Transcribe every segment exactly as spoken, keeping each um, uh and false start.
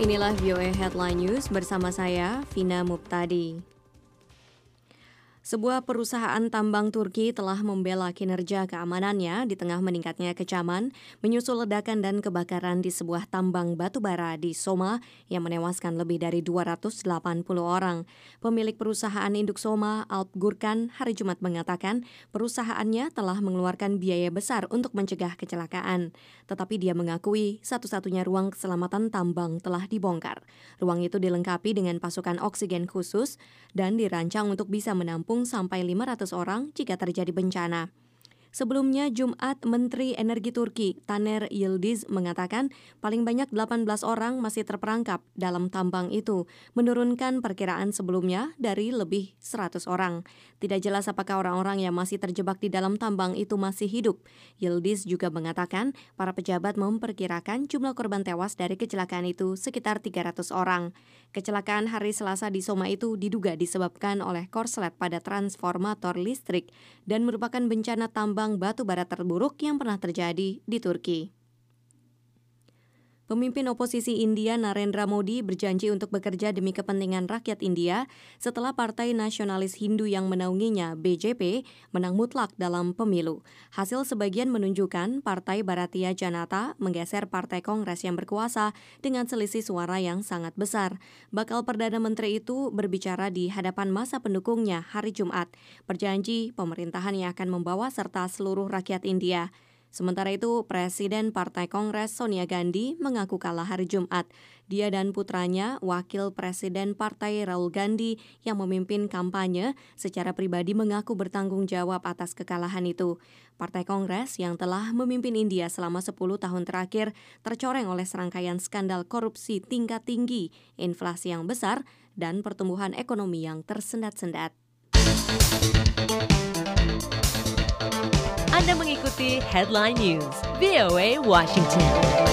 Inilah V O A Headline News bersama saya, Vina Muptadi. Sebuah perusahaan tambang Turki telah membela kinerja keamanannya di tengah meningkatnya kecaman menyusul ledakan dan kebakaran di sebuah tambang batubara di Soma yang menewaskan lebih dari dua ratus delapan puluh orang. Pemilik perusahaan induk Soma, Alp Gurkan, hari Jumat mengatakan perusahaannya telah mengeluarkan biaya besar untuk mencegah kecelakaan. Tetapi dia mengakui satu-satunya ruang keselamatan tambang telah dibongkar. Ruang itu dilengkapi dengan pasukan oksigen khusus dan dirancang untuk bisa menampung sampai lima ratus orang jika terjadi bencana. Sebelumnya, Jumat, Menteri Energi Turki, Taner Yildiz, mengatakan paling banyak delapan belas orang masih terperangkap dalam tambang itu, menurunkan perkiraan sebelumnya dari lebih seratus orang. Tidak jelas apakah orang-orang yang masih terjebak di dalam tambang itu masih hidup. Yildiz juga mengatakan para pejabat memperkirakan jumlah korban tewas dari kecelakaan itu sekitar tiga ratus orang. Kecelakaan hari Selasa di Soma itu diduga disebabkan oleh korslet pada transformator listrik dan merupakan bencana tambang batu bara terburuk yang pernah terjadi di Turki. Pemimpin oposisi India Narendra Modi berjanji untuk bekerja demi kepentingan rakyat India setelah Partai Nasionalis Hindu yang menaunginya, B J P, menang mutlak dalam pemilu. Hasil sebagian menunjukkan Partai Bharatiya Janata menggeser Partai Kongres yang berkuasa dengan selisih suara yang sangat besar. Bakal Perdana Menteri itu berbicara di hadapan masa pendukungnya hari Jumat, berjanji pemerintahannya akan membawa serta seluruh rakyat India. Sementara itu, Presiden Partai Kongres Sonia Gandhi mengaku kalah hari Jumat. Dia dan putranya, Wakil Presiden Partai Rahul Gandhi yang memimpin kampanye, secara pribadi mengaku bertanggung jawab atas kekalahan itu. Partai Kongres yang telah memimpin India selama sepuluh tahun terakhir tercoreng oleh serangkaian skandal korupsi tingkat tinggi, inflasi yang besar, dan pertumbuhan ekonomi yang tersendat-sendat. Anda mengikuti Headline News V O A Washington.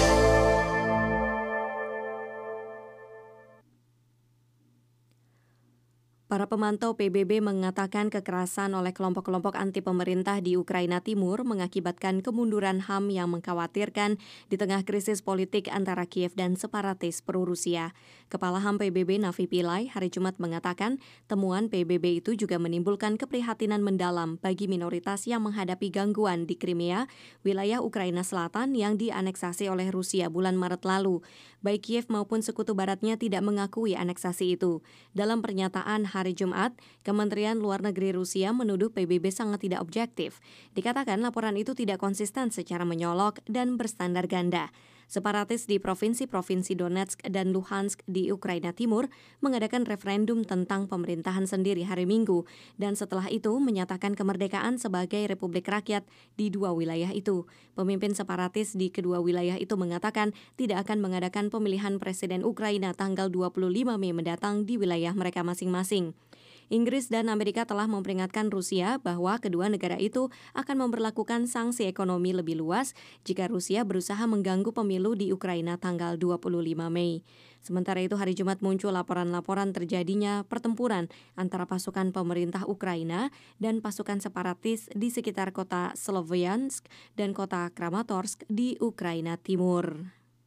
Para pemantau P B B mengatakan kekerasan oleh kelompok-kelompok anti pemerintah di Ukraina Timur mengakibatkan kemunduran H A M yang mengkhawatirkan di tengah krisis politik antara Kiev dan separatis pro-Rusia. Kepala H A M P B B Navi Pillay hari Jumat mengatakan temuan P B B itu juga menimbulkan keprihatinan mendalam bagi minoritas yang menghadapi gangguan di Crimea, wilayah Ukraina Selatan yang dianeksasi oleh Rusia bulan Maret lalu. Baik Kiev maupun sekutu baratnya tidak mengakui aneksasi itu. Dalam pernyataan hari Jumat, Kementerian Luar Negeri Rusia menuduh P B B sangat tidak objektif. Dikatakan laporan itu tidak konsisten secara menyolok dan berstandar ganda. Separatis di provinsi-provinsi Donetsk dan Luhansk di Ukraina Timur mengadakan referendum tentang pemerintahan sendiri hari Minggu dan setelah itu menyatakan kemerdekaan sebagai Republik Rakyat di dua wilayah itu. Pemimpin separatis di kedua wilayah itu mengatakan tidak akan mengadakan pemilihan presiden Ukraina tanggal dua puluh lima Mei mendatang di wilayah mereka masing-masing. Inggris dan Amerika telah memperingatkan Rusia bahwa kedua negara itu akan memberlakukan sanksi ekonomi lebih luas jika Rusia berusaha mengganggu pemilu di Ukraina tanggal dua puluh lima Mei. Sementara itu hari Jumat muncul laporan-laporan terjadinya pertempuran antara pasukan pemerintah Ukraina dan pasukan separatis di sekitar kota Sloviansk dan kota Kramatorsk di Ukraina Timur.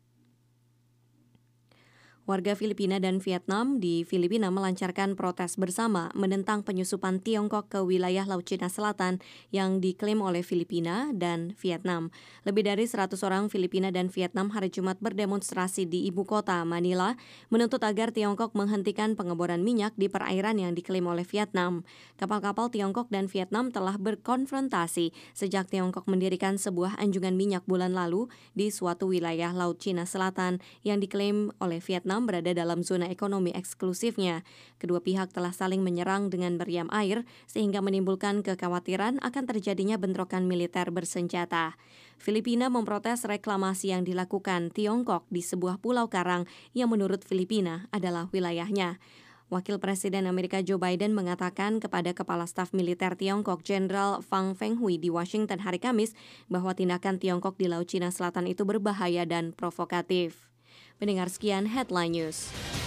Warga Filipina dan Vietnam di Filipina melancarkan protes bersama menentang penyusupan Tiongkok ke wilayah Laut Cina Selatan yang diklaim oleh Filipina dan Vietnam. Lebih dari seratus orang Filipina dan Vietnam hari Jumat berdemonstrasi di ibu kota Manila menuntut agar Tiongkok menghentikan pengeboran minyak di perairan yang diklaim oleh Vietnam. Kapal-kapal Tiongkok dan Vietnam telah berkonfrontasi sejak Tiongkok mendirikan sebuah anjungan minyak bulan lalu di suatu wilayah Laut Cina Selatan yang diklaim oleh Vietnam berada dalam zona ekonomi eksklusifnya. Kedua pihak telah saling menyerang dengan meriam air sehingga menimbulkan kekhawatiran akan terjadinya bentrokan militer bersenjata. Filipina memprotes reklamasi yang dilakukan Tiongkok di sebuah pulau karang yang menurut Filipina adalah wilayahnya. Wakil Presiden Amerika Joe Biden mengatakan kepada Kepala Staf Militer Tiongkok Jenderal Fang Fenghui di Washington hari Kamis bahwa tindakan Tiongkok di Laut Cina Selatan itu berbahaya dan provokatif. Pendengar, sekian Headline News.